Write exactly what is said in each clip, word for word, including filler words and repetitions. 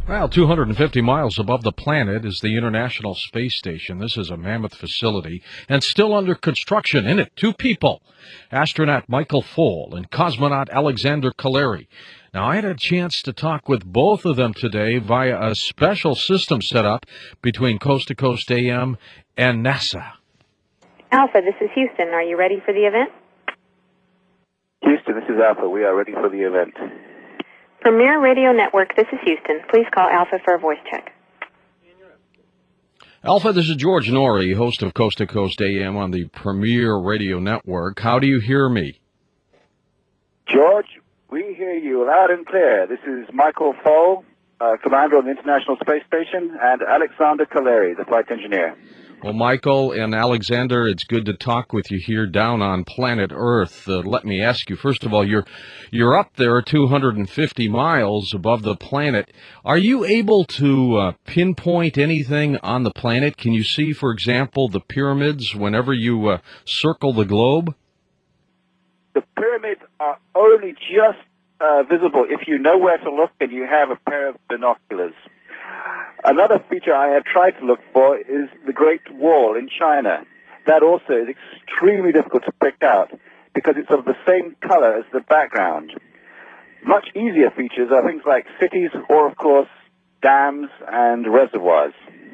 Well, two hundred fifty miles above the planet is the International Space Station. This is a mammoth facility and still under construction. In it, two people, astronaut Michael Foale and cosmonaut Alexander Kaleri. Now, I had a chance to talk with both of them today via a special system set up between Coast to Coast A M and NASA. Alpha, this is Houston. Are you ready for the event? Houston, this is Alpha. We are ready for the event. Premier Radio Network, this is Houston. Please call Alpha for a voice check. Alpha, this is George Norrie, host of Coast to Coast A M on the Premier Radio Network. How do you hear me? George, we hear you loud and clear. This is Michael Foale, uh, commander on the International Space Station, and Alexander Kaleri, the flight engineer. Well, Michael and Alexander, it's good to talk with you here down on planet Earth. Uh, let me ask you, first of all, you're you're up there two hundred fifty miles above the planet. Are you able to uh, pinpoint anything on the planet? Can you see, for example, the pyramids whenever you uh, circle the globe? The pyramids are only just uh, visible if you know where to look and you have a pair of binoculars. Another feature I have tried to look for is the Great Wall in China. That also is extremely difficult to pick out because it's of the same color as the background. Much easier features are things like cities or, of course, dams and reservoirs.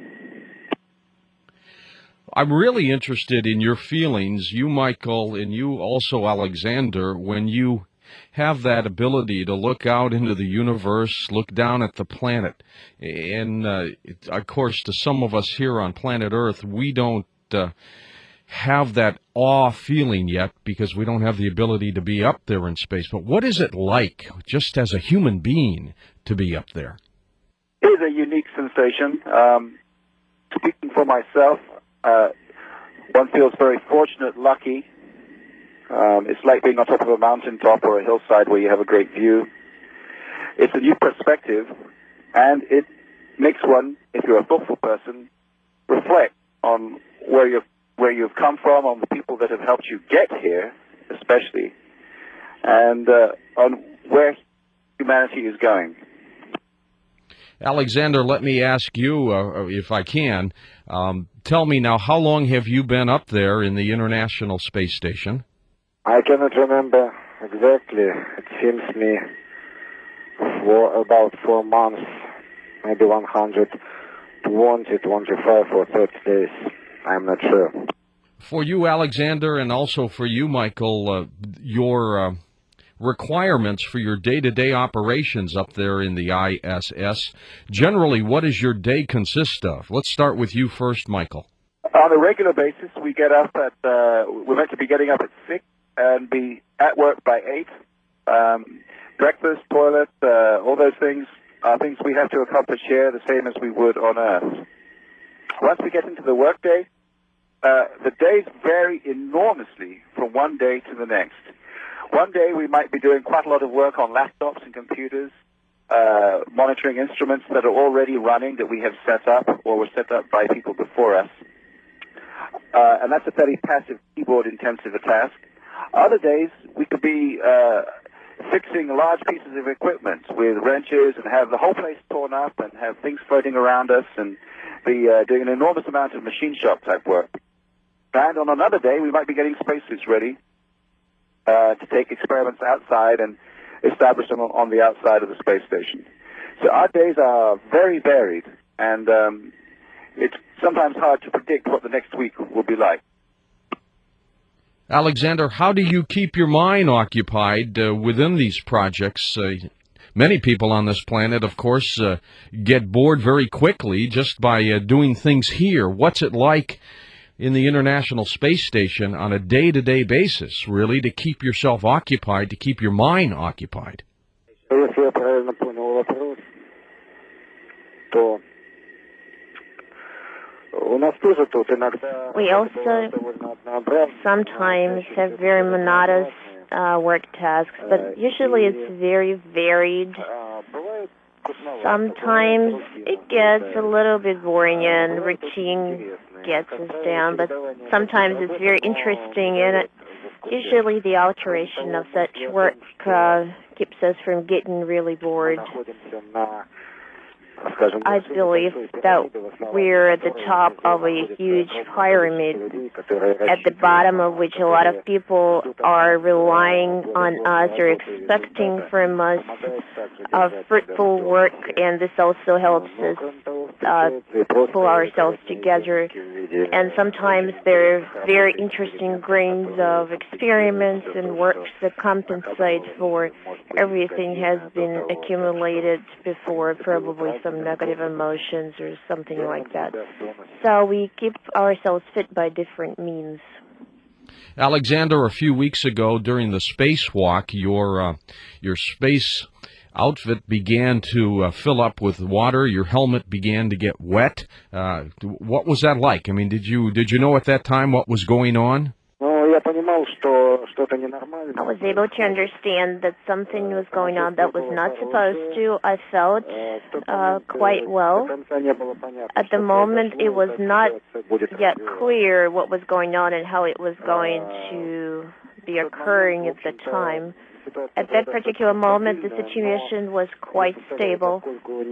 I'm really interested in your feelings, you, Michael, and you also, Alexander, when you have that ability to look out into the universe, look down at the planet. And, uh, it, of course, to some of us here on planet Earth, we don't uh, have that awe feeling yet because we don't have the ability to be up there in space. But what is it like, just as a human being, to be up there? It is a unique sensation. Um, speaking for myself, uh, one feels very fortunate, lucky. Um, it's like being on top of a mountaintop or a hillside where you have a great view. It's a new perspective, and it makes one, if you're a thoughtful person, reflect on where you've, where you've come from, on the people that have helped you get here, especially, and uh, on where humanity is going. Alexander, let me ask you, uh, if I can, um, tell me now, how long have you been up there in the International Space Station? I cannot remember exactly. It seems me for about four months, maybe one hundred twenty, twenty-five or thirty days. I'm not sure. For you, Alexander, and also for you, Michael, uh, your uh, requirements for your day-to-day operations up there in the I S S, generally, what does your day consist of? Let's start with you first, Michael. On a regular basis, we get up at, uh, we're meant to be getting up at six. And be at work by eight. Um, breakfast, toilet, uh, all those things are things we have to accomplish here, the same as we would on Earth. Once we get into the workday, uh, the days vary enormously from one day to the next. One day we might be doing quite a lot of work on laptops and computers, uh, monitoring instruments that are already running that we have set up or were set up by people before us. Uh, and that's a fairly passive, keyboard-intensive task. Other days, we could be uh, fixing large pieces of equipment with wrenches and have the whole place torn up and have things floating around us and be uh, doing an enormous amount of machine shop type work. And on another day, we might be getting spacesuits ready uh, to take experiments outside and establish them on, on the outside of the space station. So our days are very varied, and um, it's sometimes hard to predict what the next week will be like. Alexander, how do you keep your mind occupied uh, within these projects? Uh, many people on this planet, of course, uh, get bored very quickly just by uh, doing things here. What's it like in the International Space Station on a day-to-day basis, really, to keep yourself occupied, to keep your mind occupied? Если я правильно понял вопрос, то we also sometimes have very monotonous uh, work tasks, but usually it's very varied. Sometimes it gets a little bit boring and routine gets us down, but sometimes it's very interesting, and it, usually the alteration of such work uh, keeps us from getting really bored. I believe that we're at the top of a huge pyramid, at the bottom of which a lot of people are relying on us or expecting from us uh, fruitful work, and this also helps us uh, pull ourselves together. And sometimes there are very interesting grains of experiments and works that compensate for everything has been accumulated before, probably some negative emotions or something like that. So we keep ourselves fit by different means. Alexander, a few weeks ago during the spacewalk, your uh, your space outfit began to uh, fill up with water. Your helmet began to get wet. Uh, what was that like? I mean, did you did you know at that time what was going on? I was able to understand that something was going on that was not supposed to. I felt uh, quite well. At the moment, it was not yet clear what was going on and how it was going to be occurring at the time. At that particular moment, the situation was quite stable,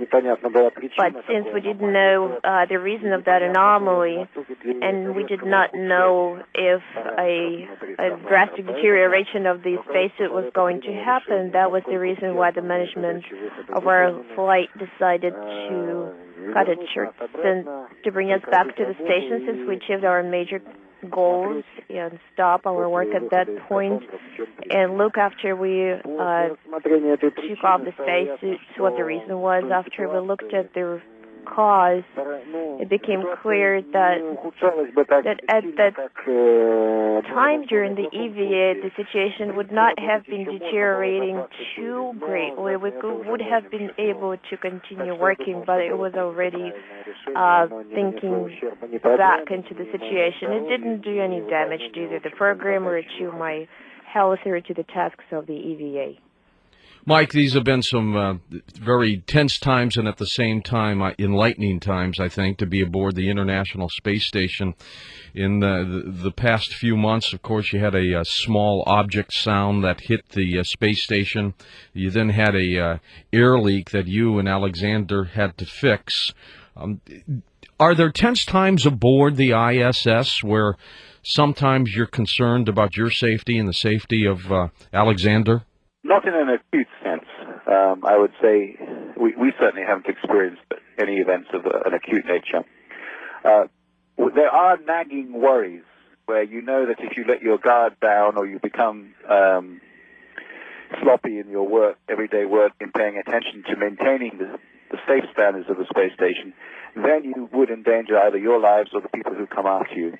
but since we didn't know uh, the reason of that anomaly, and we did not know if a, a drastic deterioration of the spacesuit was going to happen, that was the reason why the management of our flight decided to cut it short and to bring us back to the station, since we achieved our major goals and stop our work at that point and look after we uh, took off the spacesuits what the reason was. After we looked at the cause, it became clear that that at that time during the E V A, the situation would not have been deteriorating too greatly. We could, would have been able to continue working, but it was already uh, thinking back into the situation. It didn't do any damage to either the program or to my health or to the tasks of the E V A. Mike, these have been some uh, very tense times and at the same time uh, enlightening times, I think, to be aboard the International Space Station. In the, the, the past few months, of course, you had a, a small object sound that hit the uh, space station. You then had a uh, air leak that you and Alexander had to fix. Um, are there tense times aboard the I S S where sometimes you're concerned about your safety and the safety of uh, Alexander? Not in an acute sense. Um, I would say we, we certainly haven't experienced any events of an acute nature. Uh, there are nagging worries where you know that if you let your guard down or you become um, sloppy in your work, everyday work, in paying attention to maintaining the, the safe standards of the space station, then you would endanger either your lives or the people who come after you.